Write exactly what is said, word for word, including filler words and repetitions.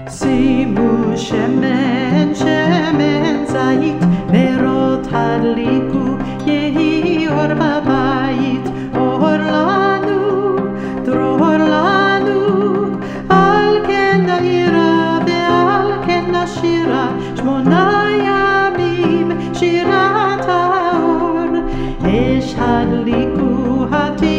שימו שמן, שמן זית, נרות הדליקו, יהי אור בבית, אור לנו, דרור לנו, על כן נאירה ועל כן נשירה, שמונה ימים שירת האור, אש הדליקו,